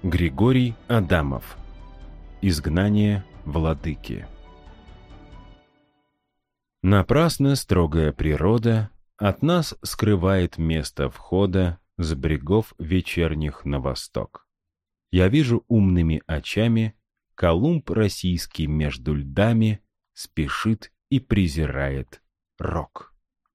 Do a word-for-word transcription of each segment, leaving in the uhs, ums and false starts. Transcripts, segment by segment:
Григорий Адамов. Изгнание владыки. Напрасно строгая природа от нас скрывает место входа с брегов вечерних на восток. Я вижу умными очами, Колумб российский между льдами спешит и презирает рок.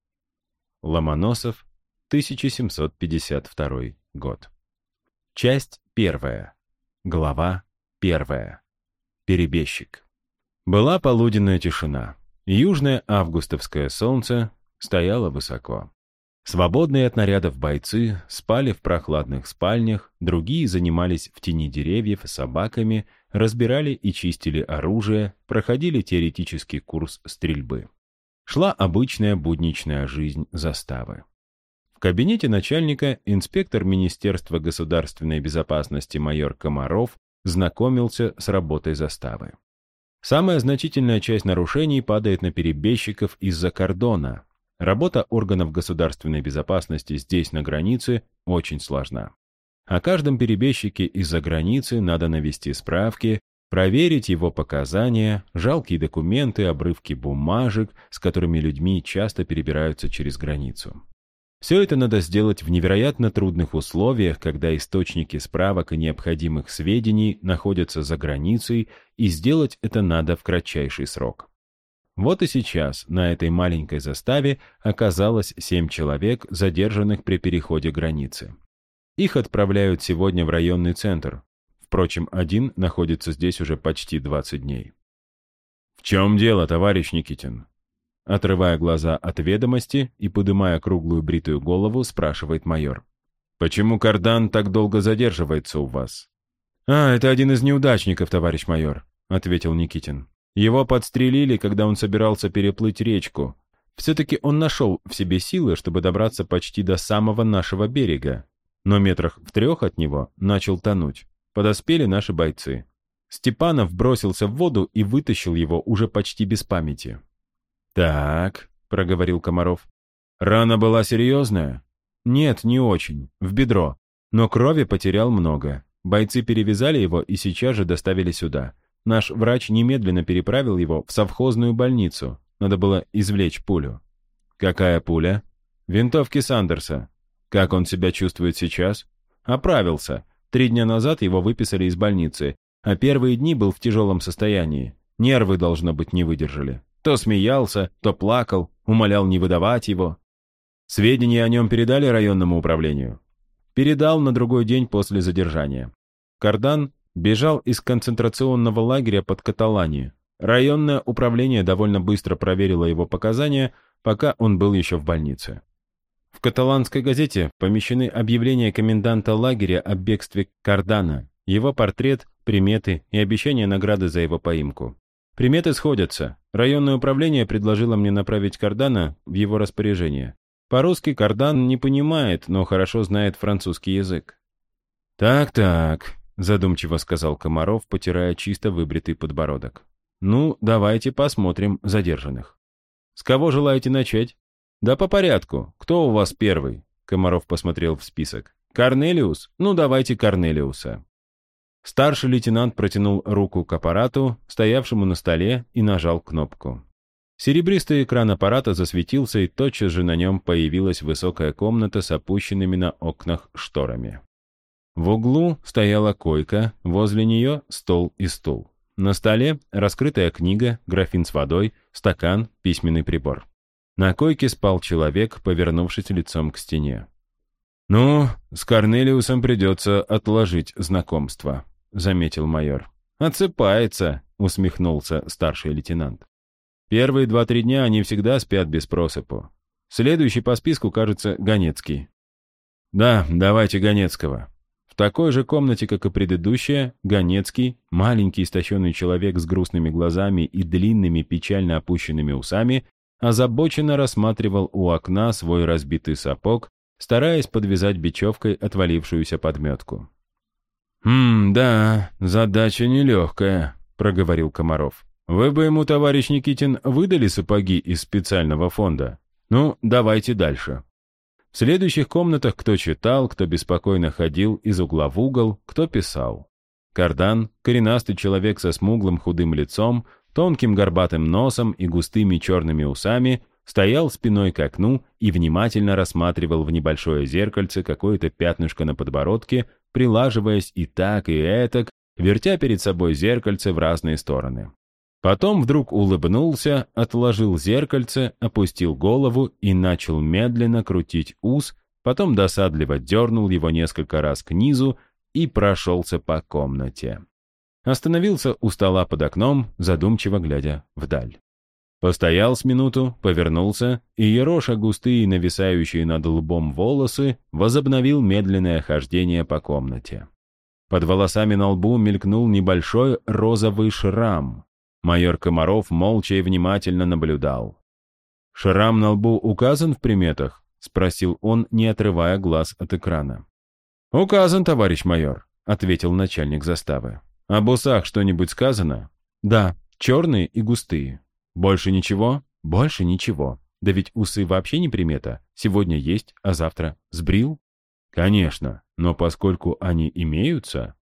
Ломоносов, тысяча семьсот пятьдесят второй год. Часть первая. Глава первая. Перебежчик. Была полуденная тишина. Южное августовское солнце стояло высоко. Свободные от нарядов бойцы спали в прохладных спальнях, другие занимались в тени деревьев собаками, разбирали и чистили оружие, проходили теоретический курс стрельбы. Шла обычная будничная жизнь заставы. В кабинете начальника инспектор Министерства государственной безопасности майор Комаров знакомился с работой заставы. Самая значительная часть нарушений падает на перебежчиков из-за кордона. Работа органов государственной безопасности здесь, на границе, очень сложна. О каждом перебежчике из-за границы надо навести справки, проверить его показания, жалкие документы, обрывки бумажек, с которыми людьми часто перебираются через границу. Все это надо сделать в невероятно трудных условиях, когда источники справок и необходимых сведений находятся за границей, и сделать это надо в кратчайший срок. Вот и сейчас на этой маленькой заставе оказалось семь человек, задержанных при переходе границы. Их отправляют сегодня в районный центр. Впрочем, один находится здесь уже почти двадцать дней. «В чем дело, товарищ Никитин?» Отрывая глаза от ведомости и подымая круглую бритую голову, спрашивает майор. «Почему Кардан так долго задерживается у вас?» «А, это один из неудачников, товарищ майор», — ответил Никитин. «Его подстрелили, когда он собирался переплыть речку. Все-таки он нашел в себе силы, чтобы добраться почти до самого нашего берега. Но метрах в трех от него начал тонуть. Подоспели наши бойцы. Степанов бросился в воду и вытащил его уже почти без памяти». «Так», — проговорил Комаров. «Рана была серьезная?» «Нет, не очень. В бедро. Но крови потерял много. Бойцы перевязали его и сейчас же доставили сюда. Наш врач немедленно переправил его в совхозную больницу. Надо было извлечь пулю». «Какая пуля?» «Винтовки Сандерса». «Как он себя чувствует сейчас?» «Оправился. Три дня назад его выписали из больницы, а первые дни был в тяжелом состоянии. Нервы, должно быть, не выдержали. То смеялся, то плакал, умолял не выдавать его». «Сведения о нем передали районному управлению?» «Передал на другой день после задержания. Кардан бежал из концентрационного лагеря под Каталани. Районное управление довольно быстро проверило его показания, пока он был еще в больнице. В каталанской газете помещены объявления коменданта лагеря о бегстве Кардана, его портрет, приметы и обещание награды за его поимку. Приметы сходятся. Районное управление предложило мне направить Кардана в его распоряжение. По-русски Кардан не понимает, но хорошо знает французский язык». «Так-так», — задумчиво сказал Комаров, потирая чисто выбритый подбородок. «Ну, давайте посмотрим задержанных. С кого желаете начать?» «Да по порядку. Кто у вас первый?» Комаров посмотрел в список. «Корнелиус? Ну, давайте Корнелиуса». Старший лейтенант протянул руку к аппарату, стоявшему на столе, и нажал кнопку. Серебристый экран аппарата засветился, и тотчас же на нем появилась высокая комната с опущенными на окнах шторами. В углу стояла койка, возле нее стол и стул. На столе раскрытая книга, графин с водой, стакан, письменный прибор. На койке спал человек, повернувшись лицом к стене. «Ну, с Корнелиусом придется отложить знакомство», — заметил майор. «Отсыпается», — усмехнулся старший лейтенант. «Первые два-три дня они всегда спят без просыпу. Следующий по списку, кажется, Ганецкий». «Да, давайте Ганецкого». В такой же комнате, как и предыдущая, Ганецкий, маленький истощенный человек с грустными глазами и длинными печально опущенными усами, озабоченно рассматривал у окна свой разбитый сапог, стараясь подвязать бечевкой отвалившуюся подметку. «Хм, да, задача нелегкая», — проговорил Комаров. «Вы бы ему, товарищ Никитин, выдали сапоги из специального фонда? Ну, давайте дальше». В следующих комнатах кто читал, кто беспокойно ходил из угла в угол, кто писал. Кардан, коренастый человек со смуглым худым лицом, тонким горбатым носом и густыми черными усами, стоял спиной к окну и внимательно рассматривал в небольшое зеркальце какое-то пятнышко на подбородке, прилаживаясь и так, и этак, вертя перед собой зеркальце в разные стороны. Потом вдруг улыбнулся, отложил зеркальце, опустил голову и начал медленно крутить ус, потом досадливо дернул его несколько раз к низу и прошелся по комнате. Остановился у стола под окном, задумчиво глядя вдаль. Постоял с минуту, повернулся, и ероша густые, нависающие над лбом волосы, возобновил медленное хождение по комнате. Под волосами на лбу мелькнул небольшой розовый шрам. Майор Комаров молча и внимательно наблюдал. «Шрам на лбу указан в приметах?» — спросил он, не отрывая глаз от экрана. «Указан, товарищ майор», — ответил начальник заставы. «Об усах что-нибудь сказано?» «Да, черные и густые». «Больше ничего?» «Больше ничего. Да ведь усы вообще не примета. Сегодня есть, а завтра сбрил?» «Конечно, но поскольку они имеются...»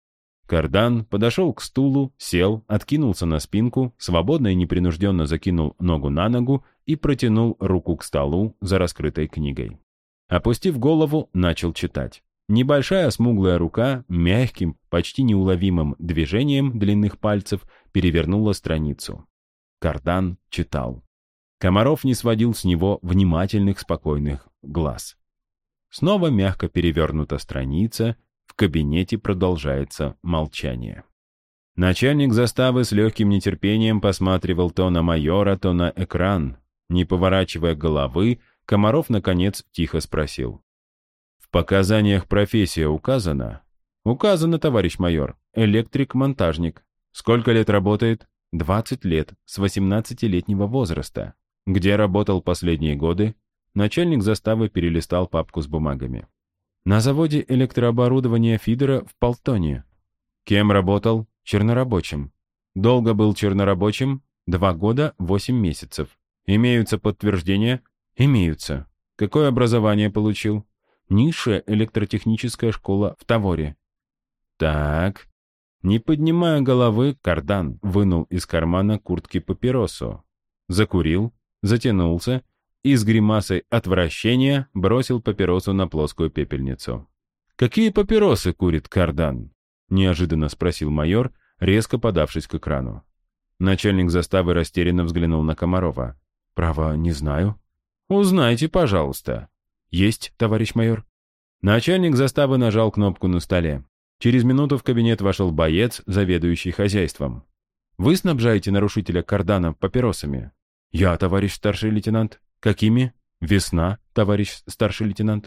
Кардан подошел к стулу, сел, откинулся на спинку, свободно и непринужденно закинул ногу на ногу и протянул руку к столу за раскрытой книгой. Опустив голову, начал читать. Небольшая смуглая рука мягким, почти неуловимым движением длинных пальцев перевернула страницу. Кардан читал. Комаров не сводил с него внимательных, спокойных глаз. Снова мягко перевернута страница. В кабинете продолжается молчание. Начальник заставы с легким нетерпением посматривал то на майора, то на экран. Не поворачивая головы, Комаров, наконец, тихо спросил. «В показаниях профессия указана?» «Указано, товарищ майор. Электрик-монтажник. Сколько лет работает?» «Двадцать лет, с восемнадцатилетнего возраста». «Где работал последние годы?» Начальник заставы перелистал папку с бумагами. «На заводе электрооборудования Фидера в Полтоне». «Кем работал?» «Чернорабочим». «Долго был чернорабочим?» «Два года, восемь месяцев». «Имеются подтверждения?» «Имеются». «Какое образование получил?» «Низшая электротехническая школа в Таворе». «Так». Не поднимая головы, Кардан вынул из кармана куртки папиросу. Закурил, затянулся и с гримасой отвращения бросил папиросу на плоскую пепельницу. «Какие папиросы курит Кардан?» — неожиданно спросил майор, резко подавшись к экрану. Начальник заставы растерянно взглянул на Комарова. «Право, не знаю». «Узнайте, пожалуйста». «Есть, товарищ майор». Начальник заставы нажал кнопку на столе. Через минуту в кабинет вошел боец, заведующий хозяйством. «Вы снабжаете нарушителя Кардана папиросами?» «Я, товарищ старший лейтенант». «Какими?» «Весна, товарищ старший лейтенант».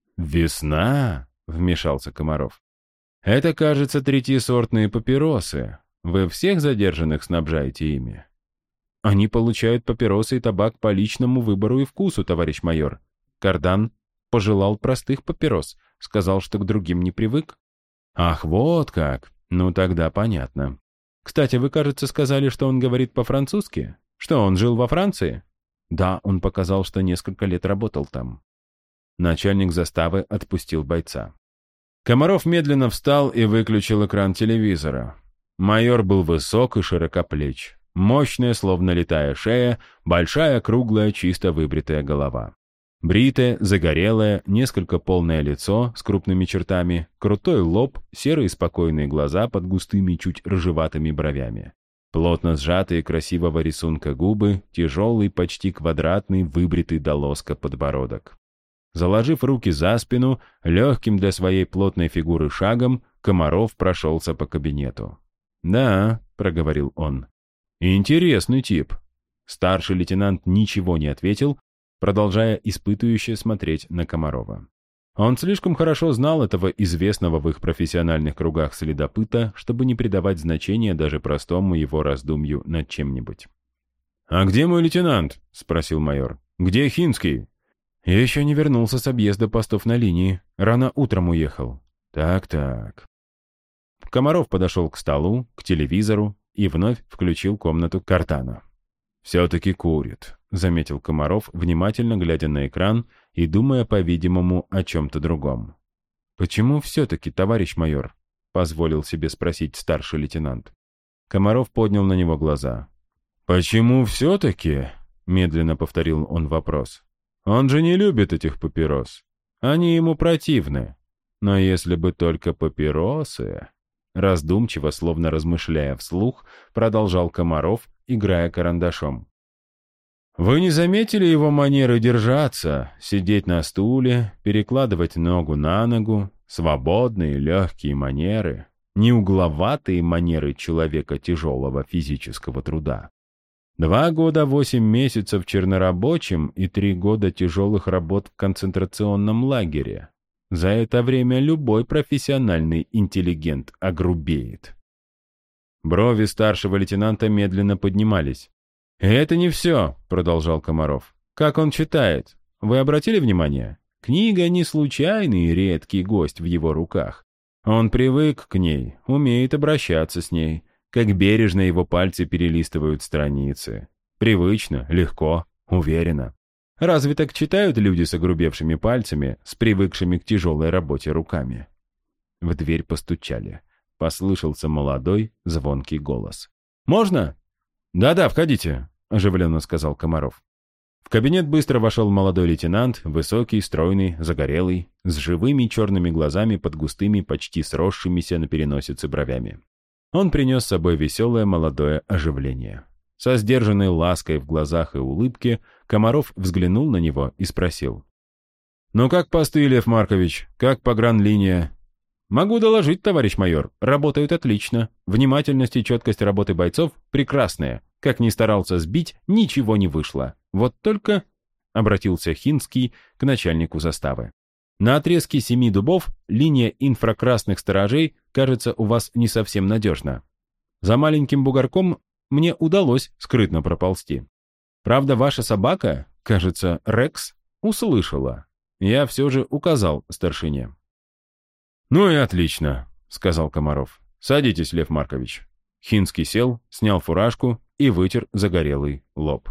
«Весна?» — вмешался Комаров. «Это, кажется, третьесортные папиросы. Вы всех задержанных снабжаете ими?» «Они получают папиросы и табак по личному выбору и вкусу, товарищ майор. Кардан пожелал простых папирос, сказал, что к другим не привык». «Ах, вот как! Ну, тогда понятно. Кстати, вы, кажется, сказали, что он говорит по-французски? Что, он жил во Франции?» «Да, он показал, что несколько лет работал там». Начальник заставы отпустил бойца. Комаров медленно встал и выключил экран телевизора. Майор был высок и широкоплеч. Мощная, словно летая шея, большая, круглая, чисто выбритая голова. Бритое, загорелое, несколько полное лицо с крупными чертами, крутой лоб, серые спокойные глаза под густыми, чуть рыжеватыми бровями. Плотно сжатые красивого рисунка губы, тяжелый, почти квадратный, выбритый до лоска подбородок. Заложив руки за спину, легким для своей плотной фигуры шагом, Комаров прошелся по кабинету. «Да», — проговорил он, — «интересный тип». Старший лейтенант ничего не ответил, продолжая испытующе смотреть на Комарова. Он слишком хорошо знал этого известного в их профессиональных кругах следопыта, чтобы не придавать значения даже простому его раздумью над чем-нибудь. «А где мой лейтенант?» — спросил майор. «Где Хинский?» «Я еще не вернулся с объезда постов на линии. Рано утром уехал». «Так-так». Комаров подошел к столу, к телевизору и вновь включил комнату Кардана. «Все-таки курит», — заметил Комаров, внимательно глядя на экран и думая, по-видимому, о чем-то другом. «Почему все-таки, товарищ майор?» — позволил себе спросить старший лейтенант. Комаров поднял на него глаза. «Почему все-таки?» — медленно повторил он вопрос. «Он же не любит этих папирос. Они ему противны. Но если бы только папиросы...» Раздумчиво, словно размышляя вслух, продолжал Комаров, играя карандашом. «Вы не заметили его манеры держаться, сидеть на стуле, перекладывать ногу на ногу, свободные, легкие манеры, не угловатые манеры человека тяжелого физического труда? Два года восемь месяцев чернорабочим и три года тяжелых работ в концентрационном лагере. За это время любой профессиональный интеллигент огрубеет». Брови старшего лейтенанта медленно поднимались. «Это не все», — продолжал Комаров. «Как он читает? Вы обратили внимание? Книга не случайный и редкий гость в его руках. Он привык к ней, умеет обращаться с ней, как бережно его пальцы перелистывают страницы. Привычно, легко, уверенно. Разве так читают люди с огрубевшими пальцами, с привыкшими к тяжелой работе руками?» В дверь постучали. Послышался молодой, звонкий голос. «Можно?» «Да-да, входите», — оживленно сказал Комаров. В кабинет быстро вошел молодой лейтенант, высокий, стройный, загорелый, с живыми черными глазами под густыми, почти сросшимися на переносице бровями. Он принес с собой веселое молодое оживление. Со сдержанной лаской в глазах и улыбке Комаров взглянул на него и спросил. «Ну как посты, Лев Маркович? Как погранлиния?» «Могу доложить, товарищ майор. Работают отлично. Внимательность и четкость работы бойцов прекрасная. Как ни старался сбить, ничего не вышло. Вот только...» — обратился Хинский к начальнику заставы. «На отрезке семи дубов линия инфракрасных сторожей, кажется, у вас не совсем надежна. За маленьким бугорком мне удалось скрытно проползти. Правда, ваша собака, кажется, Рекс, услышала. Я все же указал старшине». «Ну и отлично», — сказал Комаров. «Садитесь, Лев Маркович». Хинский сел, снял фуражку и вытер загорелый лоб.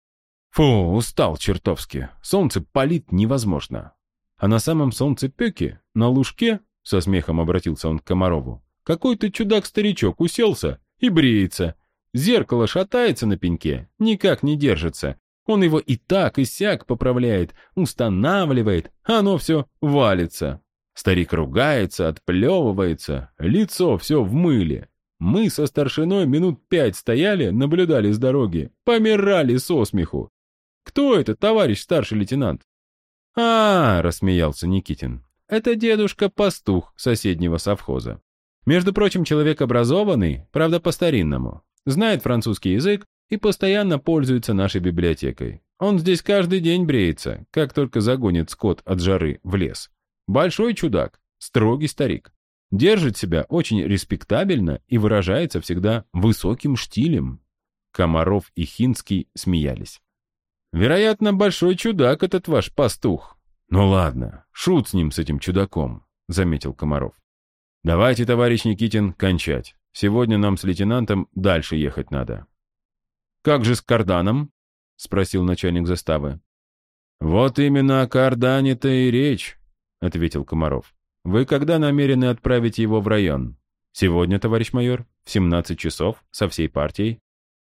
«Фу, устал чертовски. Солнце палит невозможно. А на самом солнцепеке, на лужке, — со смехом обратился он к Комарову, — какой-то чудак-старичок уселся и бреется. Зеркало шатается на пеньке, никак не держится. Он его и так, и сяк поправляет, устанавливает, а оно все валится. Старик ругается, отплевывается, лицо все в мыле. Мы со старшиной минут пять стояли, наблюдали с дороги, помирали со смеху. Кто это, товарищ старший лейтенант?» «А, — рассмеялся Никитин, — это дедушка-пастух соседнего совхоза. Между прочим, человек образованный, правда по-старинному, знает французский язык и постоянно пользуется нашей библиотекой. Он здесь каждый день бреется, как только загонит скот от жары в лес. Большой чудак, строгий старик. Держит себя очень респектабельно и выражается всегда высоким штилем». Комаров и Хинский смеялись. «Вероятно, большой чудак этот ваш пастух». «Ну ладно, шут с ним, с этим чудаком», — заметил Комаров. «Давайте, товарищ Никитин, кончать. Сегодня нам с лейтенантом дальше ехать надо». «Как же с карданом?» — спросил начальник заставы. «Вот именно о кардане-то и речь», — ответил Комаров. «Вы когда намерены отправить его в район? Сегодня, товарищ майор, в семнадцать часов, со всей партией?»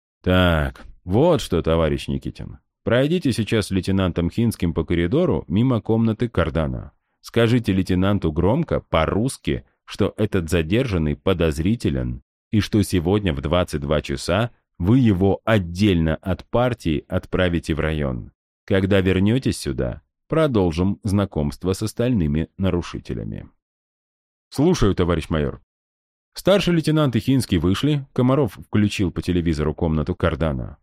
«Так, вот что, товарищ Никитин. Пройдите сейчас с лейтенантом Хинским по коридору мимо комнаты кардана. Скажите лейтенанту громко, по-русски, что этот задержанный подозрителен и что сегодня в двадцать два часа вы его отдельно от партии отправите в район. Когда вернетесь сюда, продолжим знакомство с остальными нарушителями». «Слушаю, товарищ майор». Старший лейтенант и Хинский вышли, Комаров включил по телевизору комнату кардана.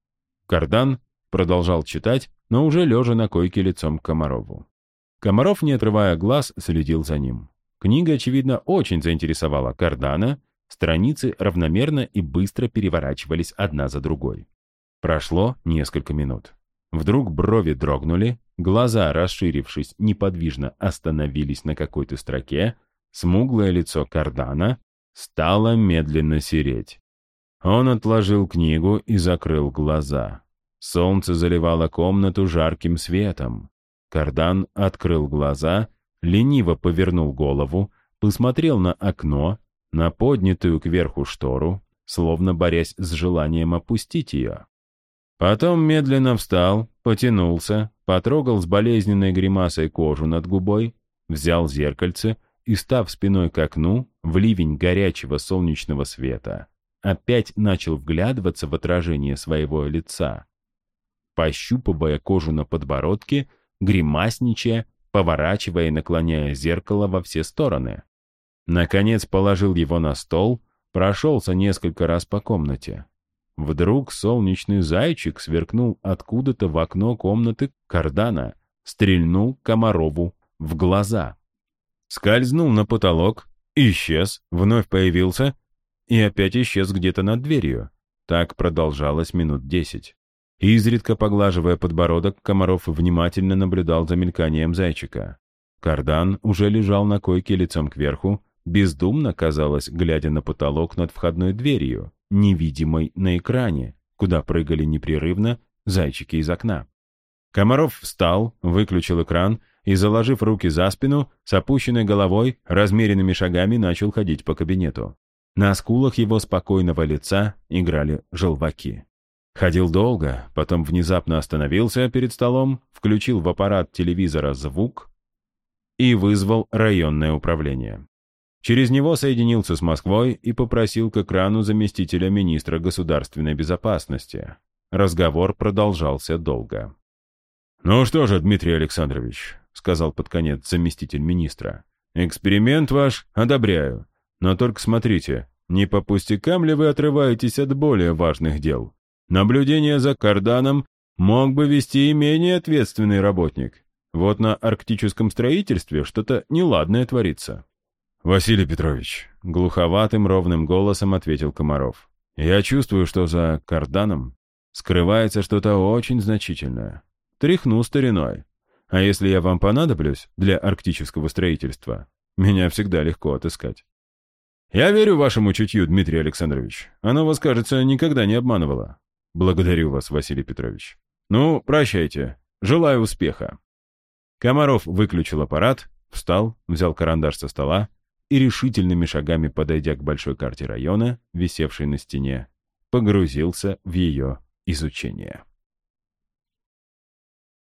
Кардан продолжал читать, но уже лежа на койке лицом к Комарову. Комаров, не отрывая глаз, следил за ним. Книга, очевидно, очень заинтересовала кардана, страницы равномерно и быстро переворачивались одна за другой. Прошло несколько минут. Вдруг брови дрогнули, глаза, расширившись, неподвижно остановились на какой-то строке, смуглое лицо кардана стало медленно сереть. Он отложил книгу и закрыл глаза. Солнце заливало комнату жарким светом. Кардан открыл глаза, лениво повернул голову, посмотрел на окно, на поднятую кверху штору, словно борясь с желанием опустить ее. Потом медленно встал, потянулся, потрогал с болезненной гримасой кожу над губой, взял зеркальце и, став спиной к окну, в ливень горячего солнечного света, опять начал вглядываться в отражение своего лица, пощупывая кожу на подбородке, гримасничая, поворачивая и наклоняя зеркало во все стороны. Наконец положил его на стол, прошелся несколько раз по комнате. Вдруг солнечный зайчик сверкнул откуда-то в окно комнаты Кардана, стрельнул Комарову в глаза. Скользнул на потолок, исчез, вновь появился и опять исчез где-то над дверью. Так продолжалось минут десять. Изредка поглаживая подбородок, Комаров внимательно наблюдал за мельканием зайчика. Кардан уже лежал на койке лицом кверху, бездумно, казалось, глядя на потолок над входной дверью, невидимой на экране, куда прыгали непрерывно зайчики из окна. Комаров встал, выключил экран и, заложив руки за спину, с опущенной головой, размеренными шагами начал ходить по кабинету. На скулах его спокойного лица играли желваки. Ходил долго, потом внезапно остановился перед столом, включил в аппарат телевизора звук и вызвал районное управление. Через него соединился с Москвой и попросил к экрану заместителя министра государственной безопасности. Разговор продолжался долго. «Ну что же, Дмитрий Александрович», — сказал под конец заместитель министра, «эксперимент ваш одобряю, но только смотрите, не по пустякам ли вы отрываетесь от более важных дел? Наблюдение за Карданом мог бы вести и менее ответственный работник. Вот на арктическом строительстве что-то неладное творится». «Василий Петрович», — глуховатым ровным голосом ответил Комаров, «я чувствую, что за Карданом скрывается что-то очень значительное. Тряхну стариной. А если я вам понадоблюсь для арктического строительства, меня всегда легко отыскать». «Я верю вашему чутью, Дмитрий Александрович. Оно вас, кажется, никогда не обманывало». «Благодарю вас, Василий Петрович. Ну, прощайте. Желаю успеха». Комаров выключил аппарат, встал, взял карандаш со стола и, решительными шагами подойдя к большой карте района, висевшей на стене, погрузился в ее изучение.